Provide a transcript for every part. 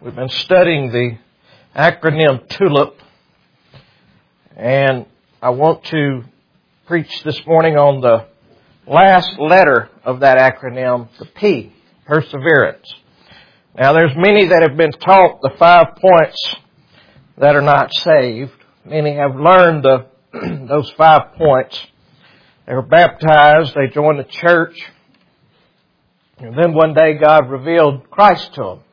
We've been studying the acronym TULIP, and I want to preach this morning on the last letter of that acronym, the P, perseverance. Now, there's many that have been taught the 5 points that are not saved. Many have learned those 5 points. They were baptized, they joined the church, and then one day God revealed Christ to them.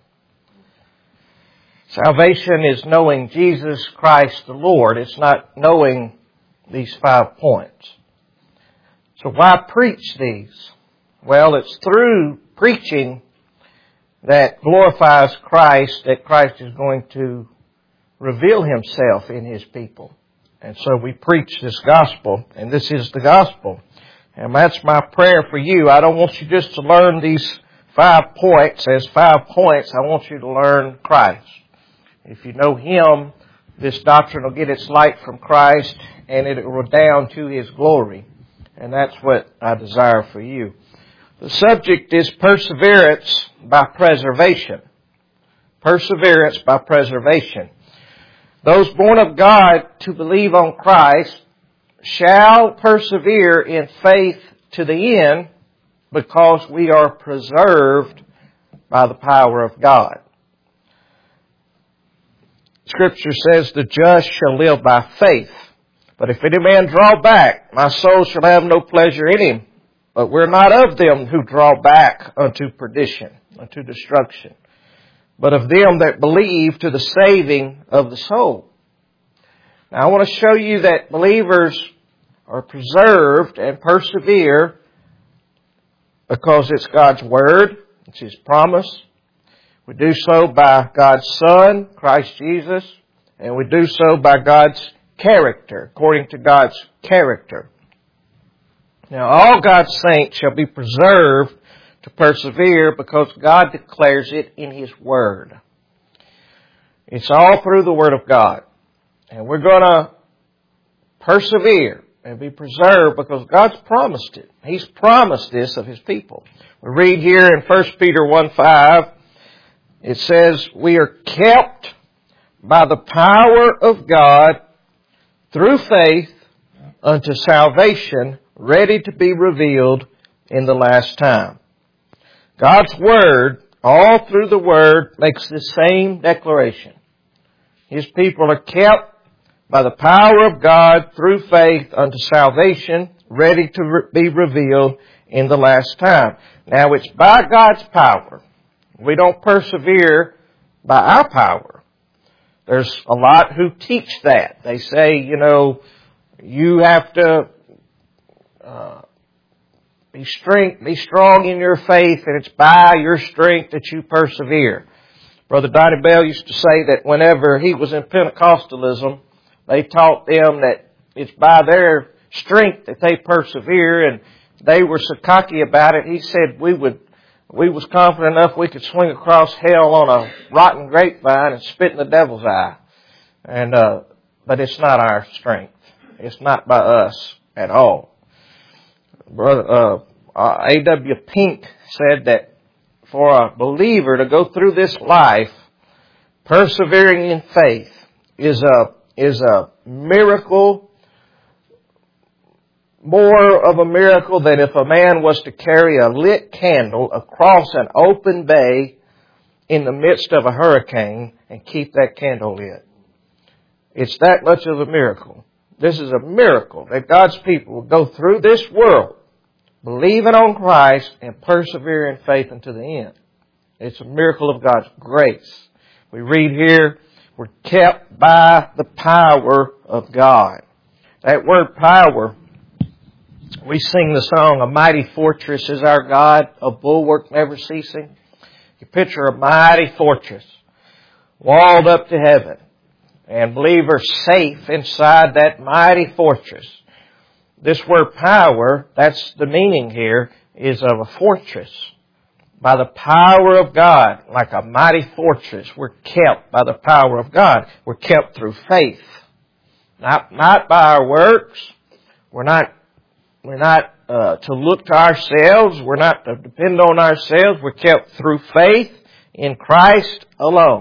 Salvation is knowing Jesus Christ the Lord. It's not knowing these 5 points. So why preach these? Well, it's through preaching that glorifies Christ that Christ is going to reveal Himself in His people. And so we preach this gospel, and this is the gospel. And that's my prayer for you. I don't want you just to learn these 5 points as 5 points. I want you to learn Christ. If you know Him, this doctrine will get its light from Christ, and it will redound to His glory. And that's what I desire for you. The subject is perseverance by preservation. Perseverance by preservation. Those born of God to believe on Christ shall persevere in faith to the end because we are preserved by the power of God. Scripture says, the just shall live by faith. But if any man draw back, my soul shall have no pleasure in him. But we're not of them who draw back unto perdition, unto destruction, but of them that believe to the saving of the soul. Now I want to show you that believers are preserved and persevere because it's God's Word, it's His promise. We do so by God's Son, Christ Jesus, and we do so by God's character, according to God's character. Now, all God's saints shall be preserved to persevere because God declares it in His Word. It's all through the Word of God. And we're going to persevere and be preserved because God's promised it. He's promised this of His people. We read here in 1 Peter 1:5, it says, we are kept by the power of God through faith unto salvation, ready to be revealed in the last time. God's Word, all through the Word, makes the same declaration. His people are kept by the power of God through faith unto salvation, ready to be revealed in the last time. Now, it's by God's power. We don't persevere by our power. There's a lot who teach that. They say, you have to be strong in your faith, and it's by your strength that you persevere. Brother Donnie Bell used to say that whenever he was in Pentecostalism, they taught them that it's by their strength that they persevere, and they were so cocky about it. He said we was confident enough we could swing across hell on a rotten grapevine and spit in the devil's eye. But it's not our strength. It's not by us at all. Brother A.W. Pink said that for a believer to go through this life, persevering in faith is a miracle, more of a miracle than if a man was to carry a lit candle across an open bay in the midst of a hurricane and keep that candle lit. It's that much of a miracle. This is a miracle that God's people will go through this world believing on Christ and persevere in faith unto the end. It's a miracle of God's grace. We read here, we're kept by the power of God. That word power, we sing the song, a mighty fortress is our God, a bulwark never ceasing. You picture a mighty fortress, walled up to heaven, and believers safe inside that mighty fortress. This word power, that's the meaning here, is of a fortress. By the power of God, like a mighty fortress, we're kept by the power of God. We're kept through faith. Not by our works. We're not to look to ourselves. We're not to depend on ourselves. We're kept through faith in Christ alone.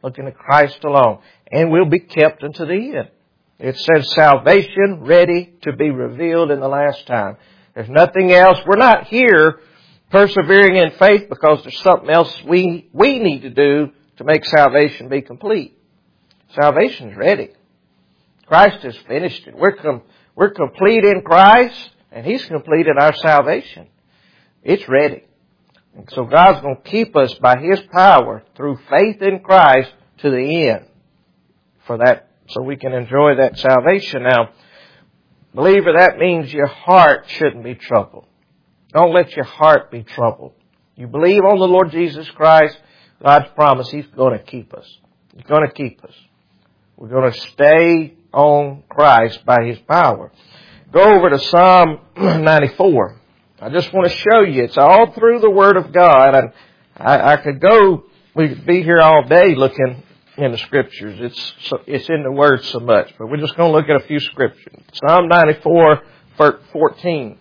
looking to Christ alone. And we'll be kept unto the end. It says salvation ready to be revealed in the last time. There's nothing else. We're not here persevering in faith because there's something else we need to do to make salvation be complete. Salvation's ready. Christ has finished it. We're complete in Christ, and He's completed our salvation. It's ready. And so God's going to keep us by His power through faith in Christ to the end for that, so we can enjoy that salvation. Now, believer, that means your heart shouldn't be troubled. Don't let your heart be troubled. You believe on the Lord Jesus Christ, God's promise, He's going to keep us. He's going to keep us. We're going to stay on Christ by His power. Go over to Psalm 94. I just want to show you. It's all through the Word of God. And I could go, we could be here all day looking in the Scriptures. It's in the Word so much. But we're just going to look at a few Scriptures. Psalm 94, 14.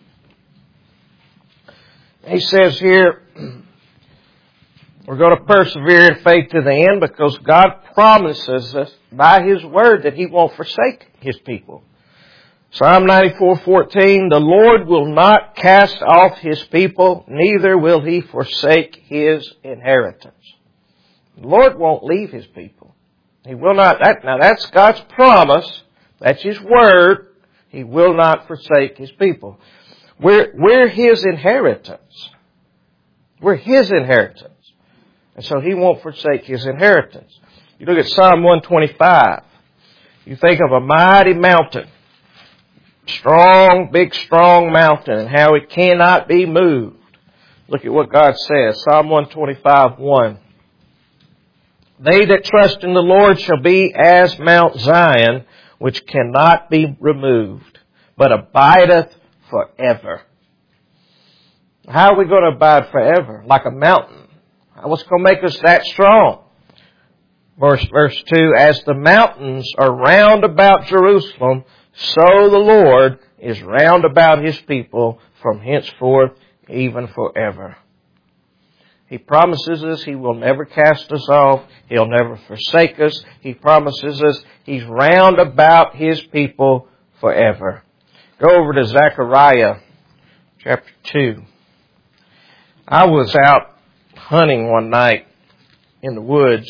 He says here, we're going to persevere in faith to the end because God promises us by His Word that He won't forsake His people. Psalm 94:14, the Lord will not cast off His people, neither will He forsake His inheritance. The Lord won't leave His people. He will not. Now that's God's promise. That's His Word. He will not forsake His people. We're His inheritance. We're His inheritance. And so He won't forsake His inheritance. You look at Psalm 125. You think of a mighty mountain. Strong, big, strong mountain, and how it cannot be moved. Look at what God says. Psalm 125:1. They that trust in the Lord shall be as Mount Zion, which cannot be removed, but abideth forever. How are we going to abide forever? Like a mountain. What's going to make us that strong? Verse 2, as the mountains are round about Jerusalem, so the Lord is round about His people from henceforth even forever. He promises us He will never cast us off. He'll never forsake us. He promises us He's round about His people forever. Go over to Zechariah chapter 2. I was out hunting one night in the woods,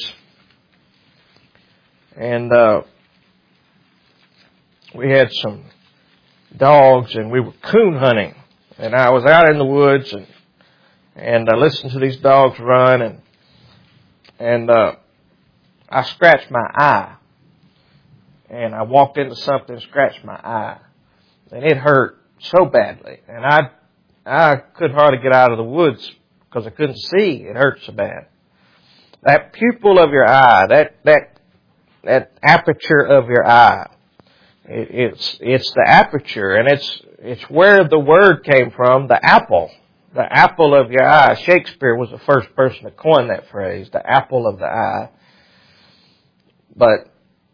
and we had some dogs, and we were coon hunting. And I was out in the woods, and I listened to these dogs run, and I scratched my eye. And I walked into something and scratched my eye. And it hurt so badly. And I couldn't hardly get out of the woods because I couldn't see. It hurt so bad. That pupil of your eye, that aperture of your eye, it's the aperture, and it's where the word came from, the apple of your eye. Shakespeare was the first person to coin that phrase, the apple of the eye. But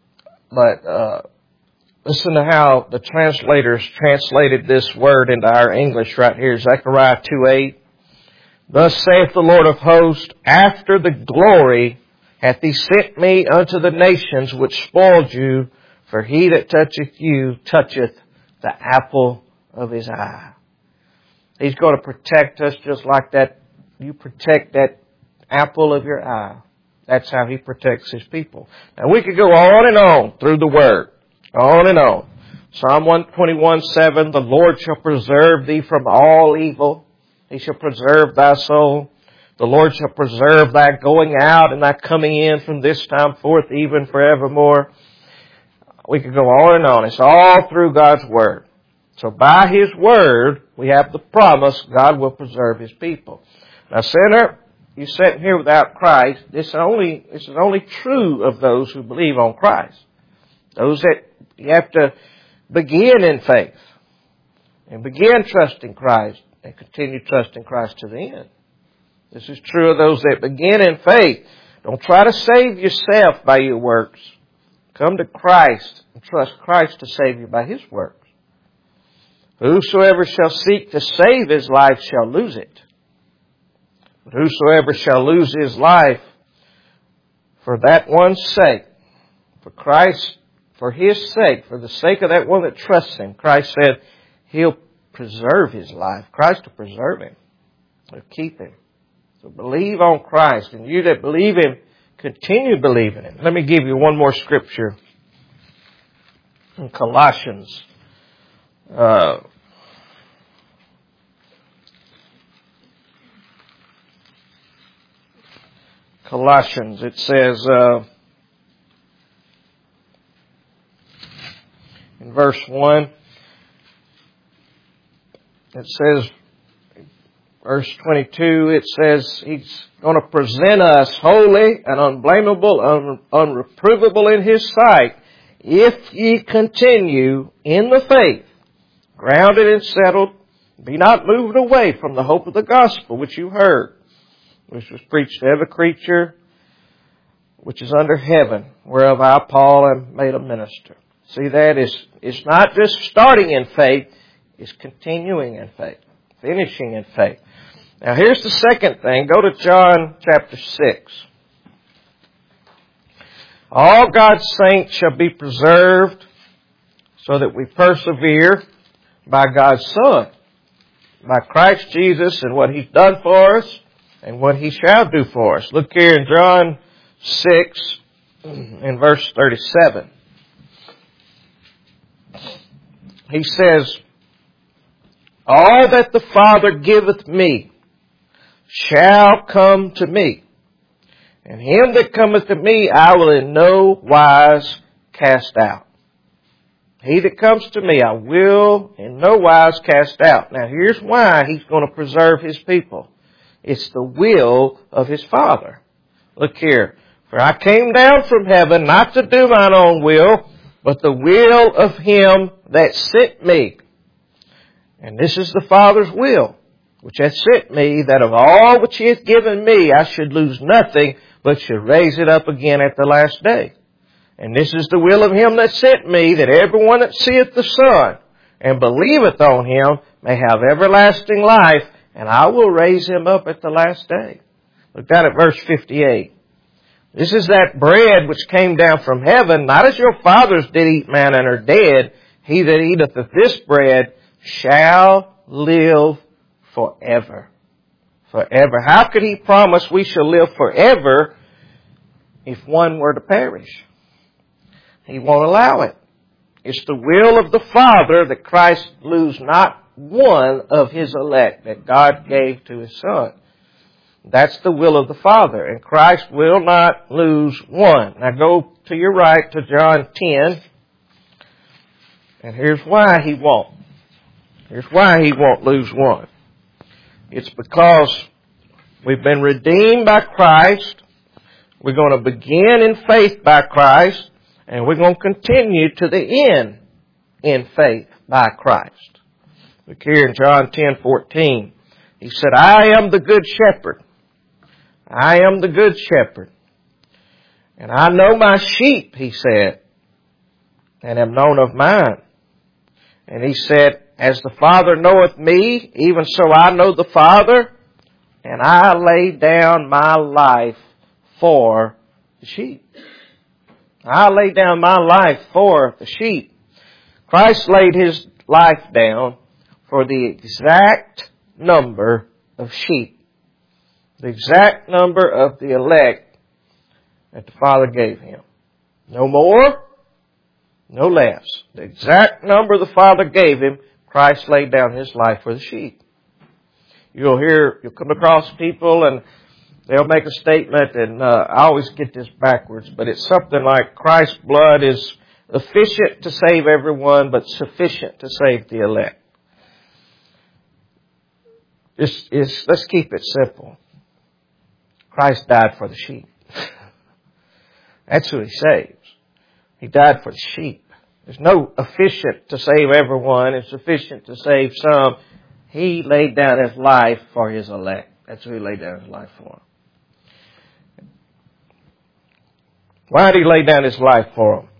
listen to how the translators translated this word into our English right here, Zechariah 2:8. Thus saith the Lord of hosts, after the glory hath He sent me unto the nations which spoiled you, for he that toucheth you toucheth the apple of His eye. He's going to protect us just like that. You protect that apple of your eye. That's how He protects His people. Now we could go on and on through the Word. On and on. Psalm 121:7, the Lord shall preserve thee from all evil. He shall preserve thy soul. The Lord shall preserve thy going out and thy coming in from this time forth even forevermore. We could go on and on. It's all through God's Word. So by His Word, we have the promise God will preserve His people. Now, sinner, you sitting here without Christ, this is only true of those who believe on Christ. Those that you have to begin in faith and begin trusting Christ and continue trusting Christ to the end. This is true of those that begin in faith. Don't try to save yourself by your works. Come to Christ and trust Christ to save you by His works. Whosoever shall seek to save his life shall lose it. But whosoever shall lose his life for that one's sake, for Christ, for His sake, for the sake of that one that trusts Him, Christ said He'll preserve his life. Christ will preserve him. He'll keep him. So believe on Christ. And you that believe Him, continue believing Him. Let me give you one more scripture. In Colossians. Colossians, it says in verse 1, it says, verse 22, it says He's going to present us holy and unblameable, unreprovable in His sight, if ye continue in the faith, grounded and settled, be not moved away from the hope of the gospel which you heard, which was preached to every creature which is under heaven, whereof I, Paul, am made a minister. See, that it's not just starting in faith, it's continuing in faith, finishing in faith. Now here's the second thing. Go to John chapter 6. All God's saints shall be preserved so that we persevere by God's Son, by Christ Jesus and what He's done for us and what He shall do for us. Look here in John 6 in verse 37. He says, all that the Father giveth me shall come to me, and him that cometh to me I will in no wise cast out. He that comes to me I will in no wise cast out. Now here's why He's going to preserve His people. It's the will of His Father. Look here. For I came down from heaven not to do mine own will, but the will of Him that sent me. And this is the Father's will, which hath sent me, that of all which He hath given me I should lose nothing, but should raise it up again at the last day. And this is the will of Him that sent me, that everyone that seeth the Son and believeth on Him may have everlasting life, and I will raise him up at the last day. Look down at verse 58. This is that bread which came down from heaven, not as your fathers did eat manna and are dead. He that eateth of this bread shall live forever. Forever. How could He promise we shall live forever if one were to perish? He won't allow it. It's the will of the Father that Christ lose not one of His elect that God gave to His Son. That's the will of the Father, and Christ will not lose one. Now go to your right to John 10, and here's why He won't. Here's why He won't lose one. It's because we've been redeemed by Christ. We're going to begin in faith by Christ, and we're going to continue to the end in faith by Christ. Look here in John 10:14. He said, I am the good shepherd. I am the good shepherd. And I know my sheep, He said, and am known of mine. And He said, as the Father knoweth me, even so I know the Father, and I lay down my life for the sheep. I lay down my life for the sheep. Christ laid His life down for the exact number of sheep. The exact number of the elect that the Father gave Him. No more, no less. The exact number the Father gave Him, Christ laid down His life for the sheep. You'll come across people and they'll make a statement, and I always get this backwards, but it's something like Christ's blood is efficient to save everyone, but sufficient to save the elect. Let's keep it simple. Christ died for the sheep. That's who He saves. He died for the sheep. There's no efficient to save everyone and sufficient to save some. He laid down His life for His elect. That's who He laid down His life for. Why did He lay down His life for them?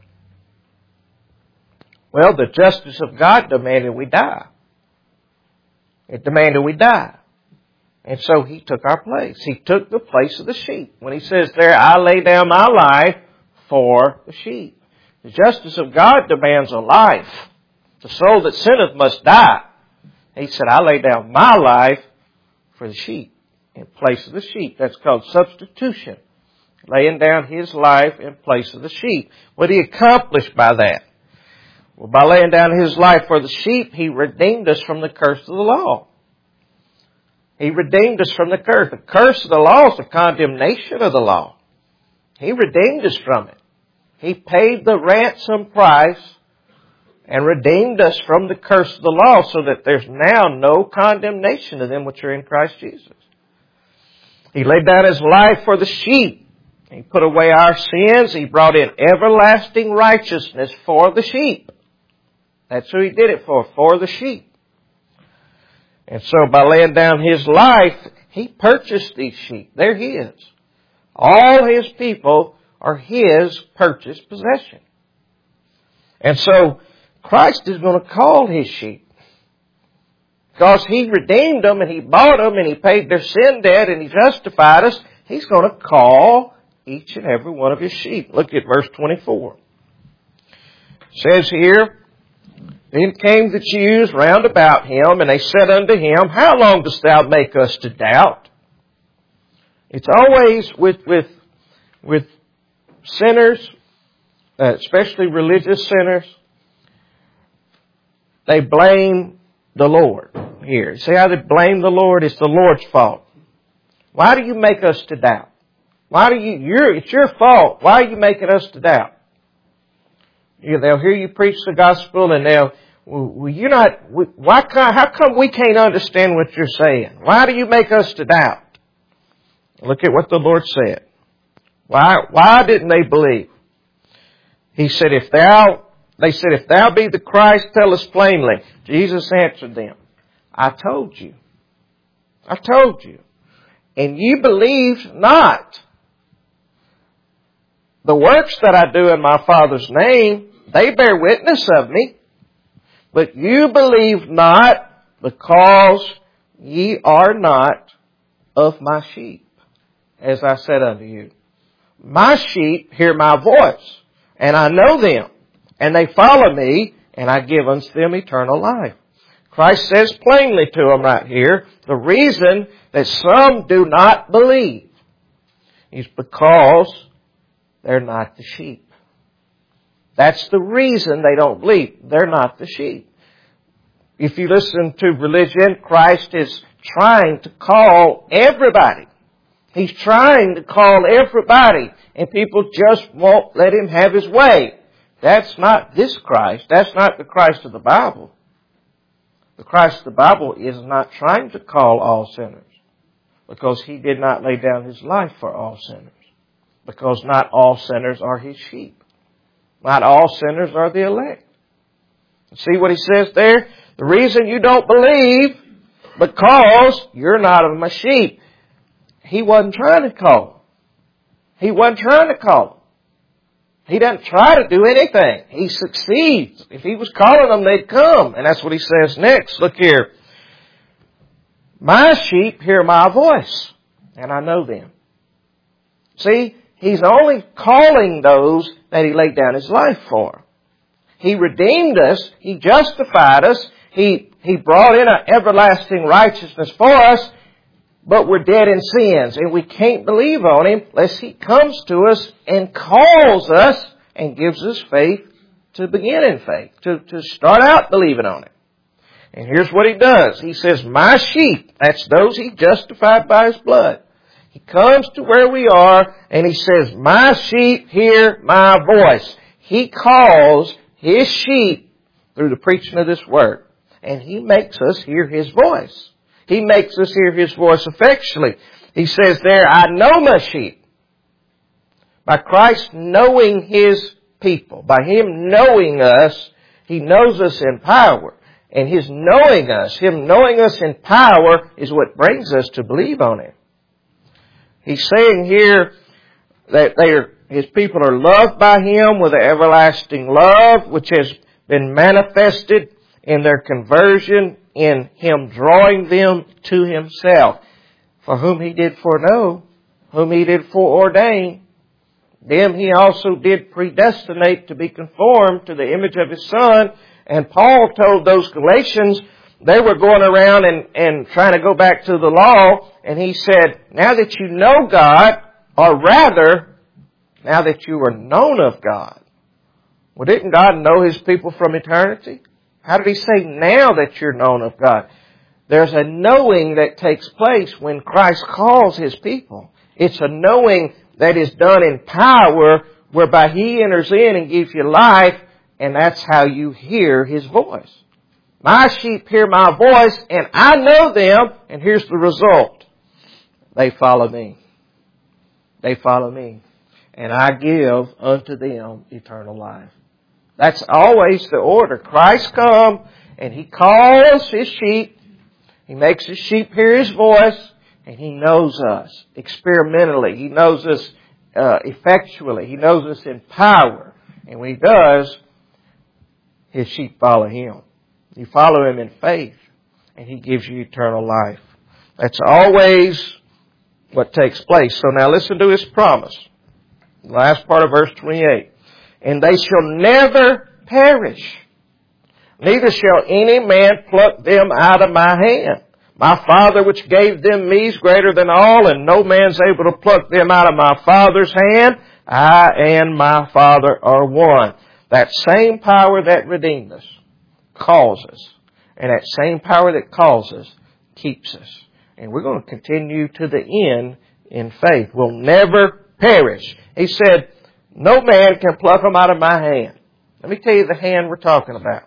Well, the justice of God demanded we die. It demanded we die. And so He took our place. He took the place of the sheep. When He says there, I lay down my life for the sheep. The justice of God demands a life. The soul that sinneth must die. He said, I lay down my life for the sheep, in place of the sheep. That's called substitution. Laying down His life in place of the sheep. What did He accomplish by that? Well, by laying down His life for the sheep, He redeemed us from the curse of the law. He redeemed us from the curse. The curse of the law is the condemnation of the law. He redeemed us from it. He paid the ransom price and redeemed us from the curse of the law so that there's now no condemnation to them which are in Christ Jesus. He laid down His life for the sheep. He put away our sins. He brought in everlasting righteousness for the sheep. That's who He did it for the sheep. And so by laying down His life, He purchased these sheep. They're His. All His people are His purchased possession. And so Christ is going to call His sheep. Because He redeemed them and He bought them and He paid their sin debt and He justified us. He's going to call each and every one of His sheep. Look at verse 24. It says here, Then came the Jews round about Him, and they said unto Him, How long dost Thou make us to doubt? It's always with sinners, especially religious sinners, they blame the Lord here. See how they blame the Lord? It's the Lord's fault. Why do you make us to doubt? It's your fault. Why are you making us to doubt? They'll hear you preach the gospel and how come we can't understand what you're saying? Why do you make us to doubt? Look at what the Lord said. Why didn't they believe? He said, They said, If Thou be the Christ, tell us plainly. Jesus answered them, I told you. And ye believed not. The works that I do in my Father's name, they bear witness of me. But you believe not, because ye are not of my sheep, as I said unto you. My sheep hear my voice, and I know them, and they follow me, and I give unto them eternal life. Christ says plainly to them right here, the reason that some do not believe is because they're not the sheep. That's the reason they don't believe. They're not the sheep. If you listen to religion, Christ is trying to call everybody. He's trying to call everybody, and people just won't let Him have His way. That's not this Christ. That's not the Christ of the Bible. The Christ of the Bible is not trying to call all sinners, because He did not lay down His life for all sinners. Because not all sinners are His sheep. Not all sinners are the elect. See what He says there? The reason you don't believe, because you're not of my sheep. He wasn't trying to call. He doesn't try to do anything. He succeeds. If He was calling them, they'd come. And that's what He says next. Look here. My sheep hear my voice, and I know them. See, He's only calling those that He laid down His life for. He redeemed us. He justified us. He brought in an everlasting righteousness for us. But we're dead in sins, and we can't believe on Him unless He comes to us and calls us and gives us faith to begin in faith, to start out believing on Him. And here's what He does. He says, my sheep, that's those He justified by His blood. He comes to where we are, and He says, my sheep hear my voice. He calls His sheep through the preaching of this Word, and He makes us hear His voice. He makes us hear His voice effectually. He says there, I know my sheep. By Christ knowing His people, by Him knowing us, He knows us in power. And His knowing us, Him knowing us in power, is what brings us to believe on Him. He's saying here that His people are loved by Him with an everlasting love, which has been manifested in their conversion, in Him drawing them to Himself. For whom He did foreknow, whom He did foreordain, them He also did predestinate to be conformed to the image of His Son. And Paul told those Galatians, they were going around and trying to go back to the law. And he said, now that you know God, or rather, now that you are known of God. Well, didn't God know His people from eternity? How did He say now that you're known of God? There's a knowing that takes place when Christ calls His people. It's a knowing that is done in power, whereby He enters in and gives you life, and that's how you hear His voice. My sheep hear my voice, and I know them, and here's the result. They follow me. They follow me. And I give unto them eternal life. That's always the order. Christ comes, and He calls His sheep. He makes His sheep hear His voice, and He knows us experimentally. He knows us effectually. He knows us in power. And when He does, His sheep follow Him. You follow Him in faith, and He gives you eternal life. That's always what takes place. So now listen to His promise. The last part of verse 28. And they shall never perish, neither shall any man pluck them out of my hand. My Father which gave them me is greater than all, and no man's able to pluck them out of my Father's hand. I and my Father are one. That same power that redeemed us calls us. And that same power that calls us keeps us. And we're going to continue to the end in faith. We'll never perish. He said, no man can pluck them out of my hand. Let me tell you the hand we're talking about.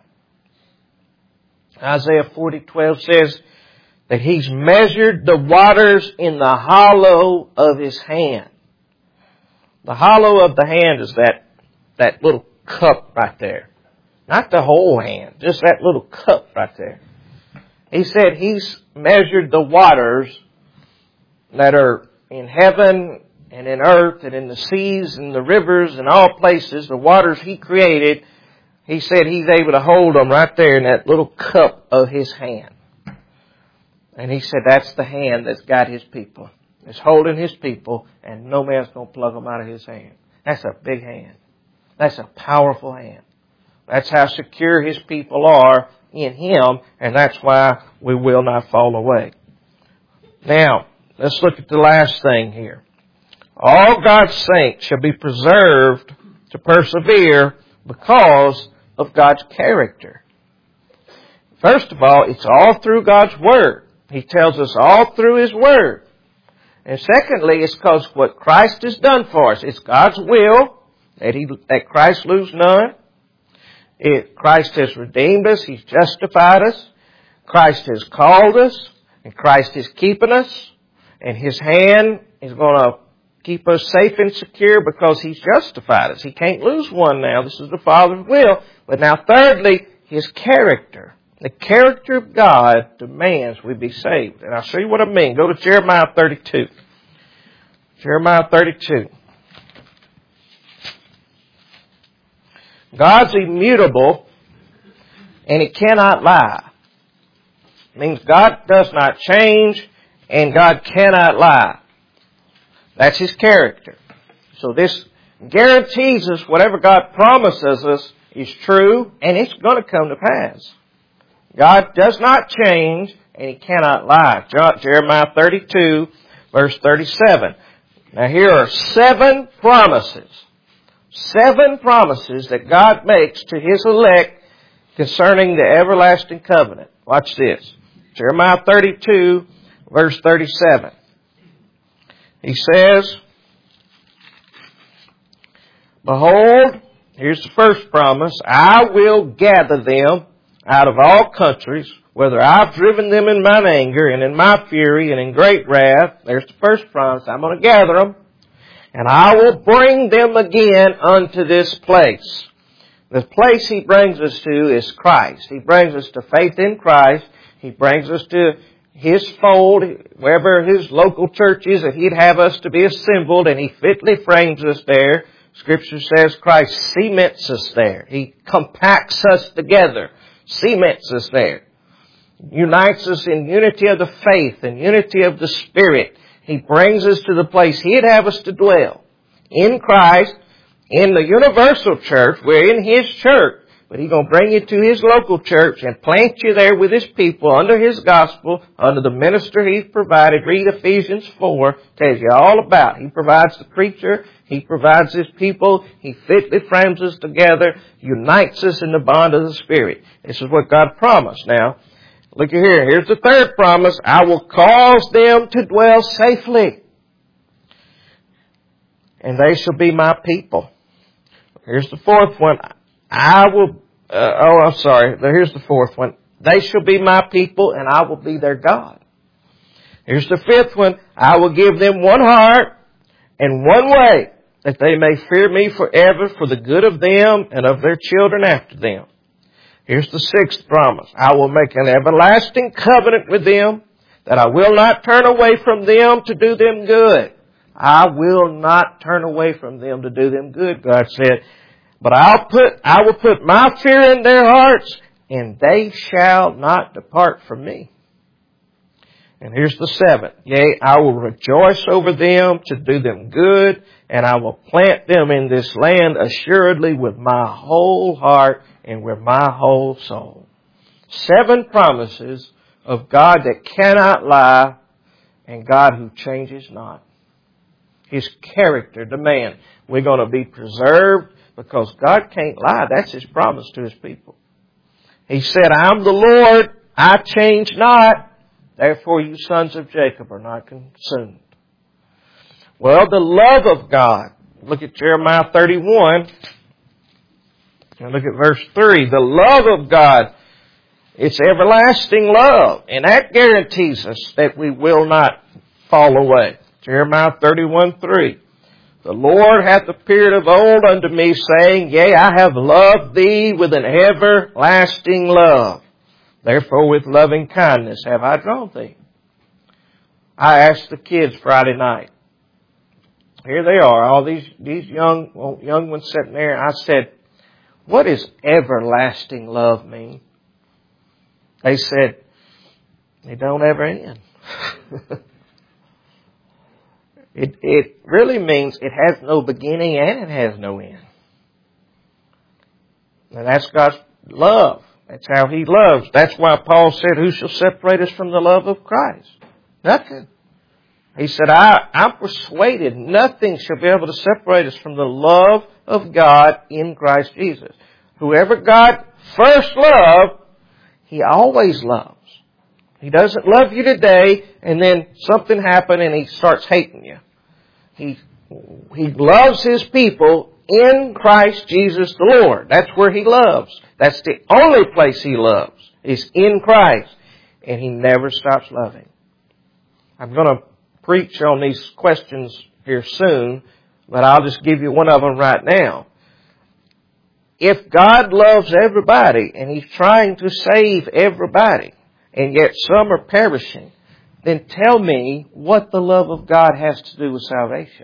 Isaiah 40:12 says that He's measured the waters in the hollow of His hand. The hollow of the hand is that little cup right there. Not the whole hand, just that little cup right there. He said He's measured the waters that are in heaven and in earth and in the seas and the rivers and all places, the waters He created. He said He's able to hold them right there in that little cup of His hand. And He said that's the hand that's got His people. It's holding His people, and no man's going to pluck them out of His hand. That's a big hand. That's a powerful hand. That's how secure His people are in Him, and that's why we will not fall away. Now, let's look at the last thing here. All God's saints shall be preserved to persevere because of God's character. First of all, it's all through God's Word. He tells us all through His Word. And secondly, it's because what Christ has done for us. It's God's will that Christ lose none. Christ has redeemed us. He's justified us. Christ has called us. And Christ is keeping us. And His hand is going to keep us safe and secure because He's justified us. He can't lose one now. This is the Father's will. But now thirdly, His character. The character of God demands we be saved. And I'll show you what I mean. Go to Jeremiah 32. Jeremiah 32. God's immutable and He cannot lie. It means God does not change and God cannot lie. That's His character. So this guarantees us whatever God promises us is true and it's going to come to pass. God does not change and He cannot lie. Jeremiah 32 verse 37. Now here are 7 promises. 7 promises that God makes to His elect concerning the everlasting covenant. Watch this. Jeremiah 32 verse 37. He says, behold, here's the first promise, I will gather them out of all countries, whether I've driven them in mine anger and in my fury and in great wrath. There's the first promise. I'm going to gather them. And I will bring them again unto this place. The place He brings us to is Christ. He brings us to faith in Christ. He brings us to His fold, wherever His local church is, that He'd have us to be assembled, and He fitly frames us there. Scripture says Christ cements us there. He compacts us together, cements us there. unites us in unity of the faith and unity of the Spirit. He brings us to the place He'd have us to dwell. In Christ, in the universal church. We're in His church. But He's going to bring you to His local church and plant you there with His people under His gospel, under the minister He's provided. Read Ephesians 4. Tells you all about. He provides the preacher. He provides His people. He fitly frames us together, unites us in the bond of the Spirit. This is what God promised. Now, look at here. Here's the third promise. I will cause them to dwell safely, and they shall be my people. Here's the fourth one. Here's the fourth one. They shall be my people, and I will be their God. Here's the fifth one. I will give them one heart and one way, that they may fear me forever for the good of them and of their children after them. Here's the sixth promise. I will make an everlasting covenant with them, that I will not turn away from them to do them good. I will not turn away from them to do them good, God said. But I will put my fear in their hearts, and they shall not depart from me. And here's the seventh. Yea, I will rejoice over them to do them good, and I will plant them in this land assuredly with my whole heart and with my whole soul. 7 promises of God that cannot lie, and God who changes not. His character demand. We're going to be preserved because God can't lie. That's His promise to His people. He said, I'm the Lord, I change not. Therefore you sons of Jacob are not consumed. Well, the love of God. Look at Jeremiah 31. And look at verse 3. The love of God, it's everlasting love. And that guarantees us that we will not fall away. Jeremiah 31:3. The Lord hath appeared of old unto me, saying, Yea, I have loved thee with an everlasting love. Therefore with loving kindness have I drawn thee. I asked the kids Friday night. Here they are, all these young ones sitting there. I said, what does everlasting love mean? They said, it don't ever end. It really means it has no beginning and it has no end. And that's God's love. That's how He loves. That's why Paul said, who shall separate us from the love of Christ? Nothing. He said, I'm persuaded nothing shall be able to separate us from the love of God in Christ Jesus. Whoever God first loved, He always loves. He doesn't love you today and then something happened and He starts hating you. He loves His people in Christ Jesus the Lord. That's where He loves. That's the only place He loves, is in Christ. And He never stops loving. I'm going to preach on these questions here soon, but I'll just give you one of them right now. If God loves everybody and He's trying to save everybody, and yet some are perishing, then tell me what the love of God has to do with salvation.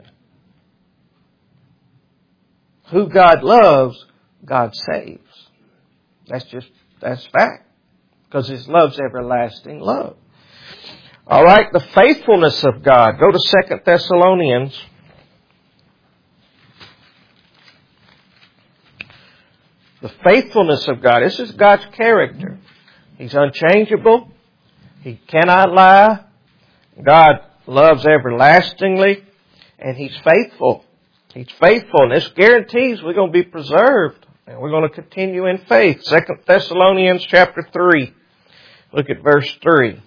Who God loves, God saves. That's fact. Because His love's everlasting love. Alright, the faithfulness of God. Go to 2 Thessalonians. The faithfulness of God. This is God's character. He's unchangeable. He cannot lie. God loves everlastingly. And He's faithful. He's faithful. And this guarantees we're going to be preserved. And we're going to continue in faith. 2 Thessalonians chapter 3. Look at verse 3.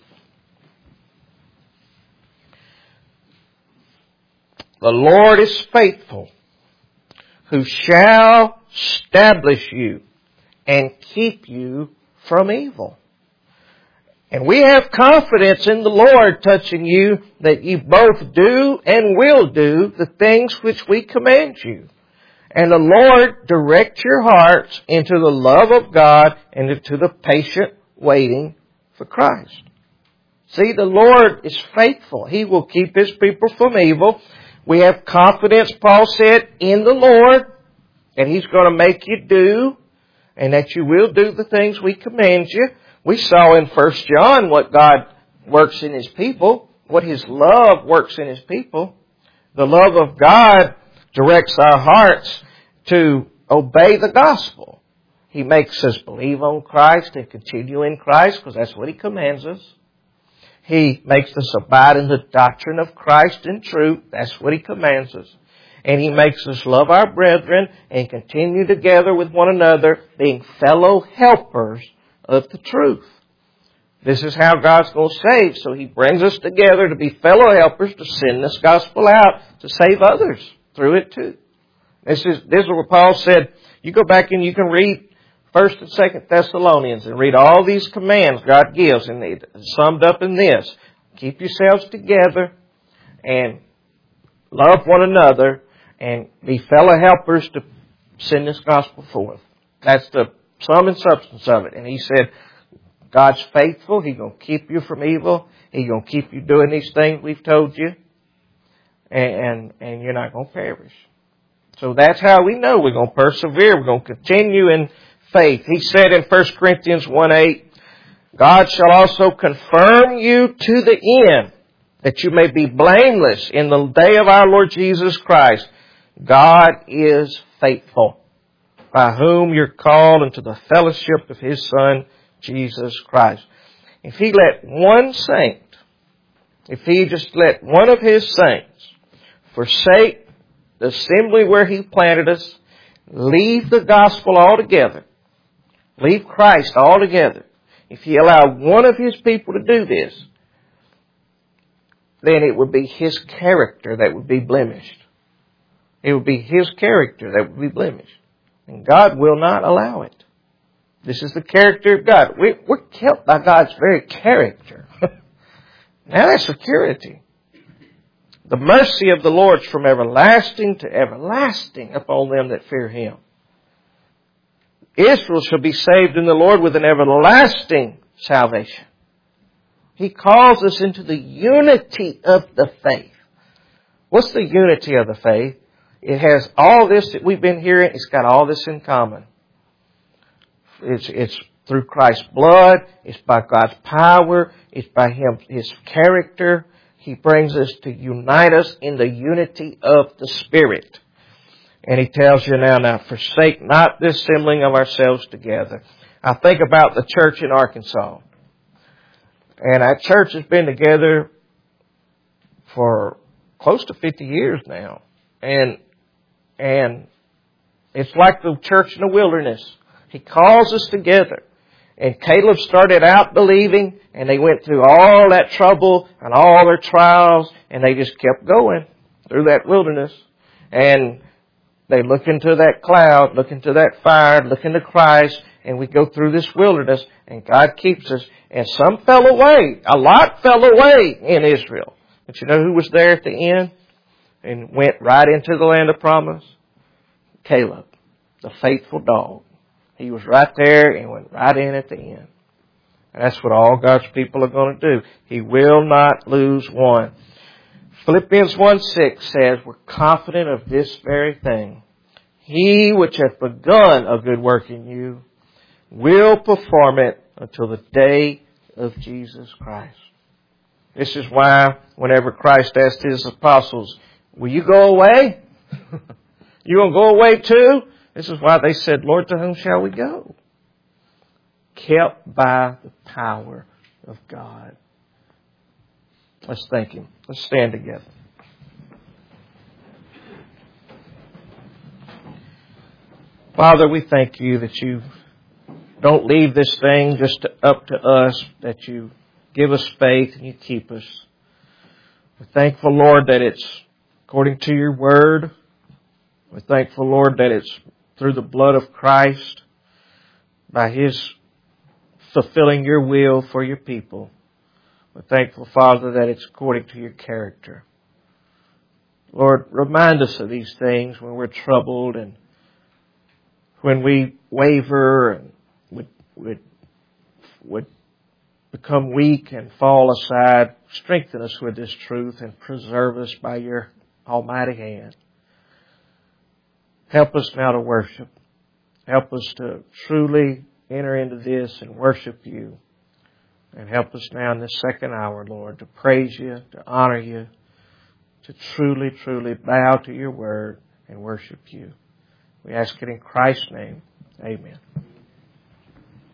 The Lord is faithful, who shall establish you and keep you from evil. And we have confidence in the Lord touching you, that you both do and will do the things which we command you. And the Lord direct your hearts into the love of God and into the patient waiting for Christ. See, the Lord is faithful. He will keep His people from evil. We have confidence, Paul said, in the Lord, that He's going to make you do, and that you will do the things we command you. We saw in 1 John what God works in His people, what His love works in His people. The love of God directs our hearts to obey the gospel. He makes us believe on Christ and continue in Christ because that's what He commands us. He makes us abide in the doctrine of Christ and truth. That's what He commands us. And He makes us love our brethren and continue together with one another, being fellow helpers of the truth. This is how God's going to save. So He brings us together to be fellow helpers to send this gospel out to save others through it too. This is what Paul said. You go back and you can read 1st and 2nd Thessalonians and read all these commands God gives, and it's summed up in this. Keep yourselves together and love one another and be fellow helpers to send this gospel forth. That's the sum and substance of it. And he said, God's faithful. He's going to keep you from evil. He's going to keep you doing these things we've told you. And you're not going to perish. So that's how we know we're going to persevere. We're going to continue in faith. He said in 1 Corinthians 1:8, God shall also confirm you to the end, that you may be blameless in the day of our Lord Jesus Christ. God is faithful, by whom you're called into the fellowship of His Son, Jesus Christ. If He let one saint, if He just let one of His saints forsake the assembly where He planted us, leave the gospel altogether, leave Christ altogether, if He allowed one of His people to do this, then it would be His character that would be blemished. It would be His character that would be blemished. And God will not allow it. This is the character of God. We're kept by God's very character. Now that's security. The mercy of the Lord is from everlasting to everlasting upon them that fear Him. Israel shall be saved in the Lord with an everlasting salvation. He calls us into the unity of the faith. What's the unity of the faith? It has all this that we've been hearing. It's got all this in common. It's through Christ's blood. It's by God's power. It's by His character. He brings us to unite us in the unity of the Spirit. And He tells you now, forsake not the assembling of ourselves together. I think about the church in Arkansas. And our church has been together for close to 50 years now. And it's like the church in the wilderness. He calls us together. And Caleb started out believing, and they went through all that trouble and all their trials, and they just kept going through that wilderness. And they look into that cloud, look into that fire, look into Christ, and we go through this wilderness, and God keeps us. And some fell away. A lot fell away in Israel. But you know who was there at the end and went right into the land of promise? Caleb, the faithful dog. He was right there and went right in at the end. And that's what all God's people are going to do. He will not lose one. Philippians 1:6 says, we're confident of this very thing. He which hath begun a good work in you will perform it until the day of Jesus Christ. This is why whenever Christ asked His apostles, will you go away? You going to go away too? This is why they said, Lord, to whom shall we go? Kept by the power of God. Let's thank Him. Let's stand together. Father, we thank You that You don't leave this thing just up to us, that You give us faith and You keep us. We're thankful, Lord, that it's according to Your word. We're thankful, Lord, that it's through the blood of Christ, by His fulfilling Your will for Your people. We're thankful, Father, that it's according to Your character. Lord, remind us of these things when we're troubled and when we waver and would become weak and fall aside. Strengthen us with this truth and preserve us by Your almighty hand. Help us now to worship. Help us to truly enter into this and worship You. And help us now in this second hour, Lord, to praise You, to honor You, to truly, truly bow to Your word and worship You. We ask it in Christ's name. Amen.